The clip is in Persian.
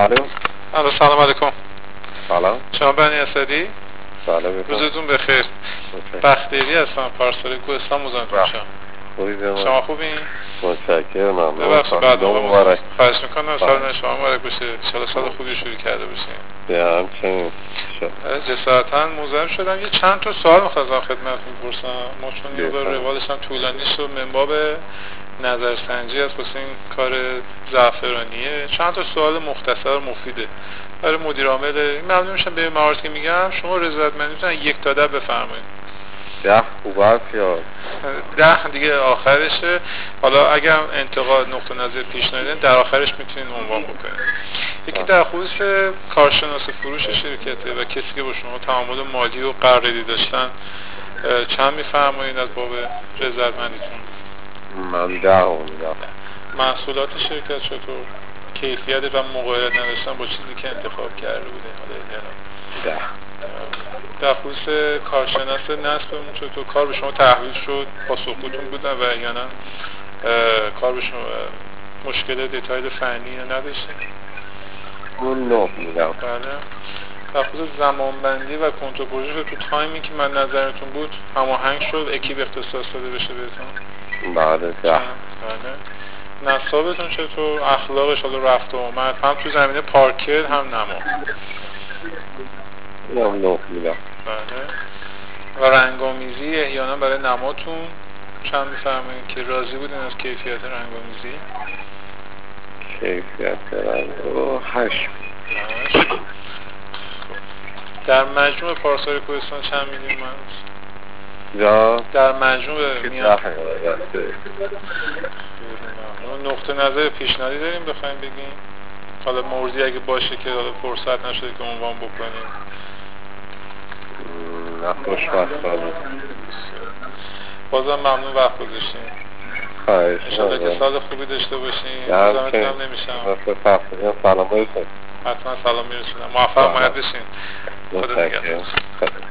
الو سلام علیکم. سلام. شما بنی اسدی؟ سلام. روزتون بخیر. بختیاری هستم، پارسالی کوهستان مزاحمتون شدم. خوبی جناب؟ شما خوبین؟ متشکرم. ممنون. ببخشید بعد مبارک. خواهش میکنم سال شما مبارک باشه. ان سال خوبی شروع کرده باشین. به همچنین. جسارتاً مزاحم شدم یه چند تا سوال می‌خواستم خدمتتون بپرسم. ما چون یه بار روالش هم طولانی شد من باب نظرسنجی از واسه این کار زعفرانیه، چند تا سوال مختصر و مفیده برای مدیر عامل. ممنون میشم به مواردی که میگم شما رضایتمندیتون 1 تا 10 بفرمایید. 10 خوب است یا 10 دیگه آخرشه. حالا اگر انتقاد نقطه نظر پیشنهادی در آخرش میتونید عنوان بکنید. یکی در خصوص کارشناس فروش شرکته و کسی که با شما تعامل مالی و قراردادی داشتن چند میفرمایید از باب رضایتمندیتون؟ من 10 میدم. محصولات شرکت چطور؟ کیفیت و مقایرت نداشتن با چیزی که انتخاب کرده بودین؟ حالا 10. در خصوص کارشناس نصبمون چطور؟ کار به شما تحویل شد، پاسخگوتون بودن و یا نه کار به شما مشکل دیتایل فنی نداشتین؟ اون 9 میدم. بله. در خصوص زمانبندی و کنترل پروژه تو تایمی که من نظرتون بود هماهنگ شد، اکیپ اختصاص داده بشه بهتون؟ بله 10. بله. نصابتون چطور؟ اخلاقش حالا رفت و آمد هم تو زمینه پارکر هم نما؟ اینم 9 میدم. بله. و رنگامیزی احیانا برای نماتون چند میفرمایید که راضی بودین از کیفیت رنگامیزی؟ کیفیت رنگ 8. در مجموع پارسال کوهستان چند میدیم من؟ در مجموع میاد نقطه نظر پیشنهادی داریم بخوایم بگیم؟ حالا موردی اگه باشه که حالا فرصت نشده که عنوان بکنیم. نه خوشبختانه. بازم ممنون وقت گذاشتین. خواهش انشالله که سال خوبی داشته باشین. مزاحمتون هم نمیشم. سلام برسون. حتما سلام میرسونم. موفق باشین. خدا نگهدار.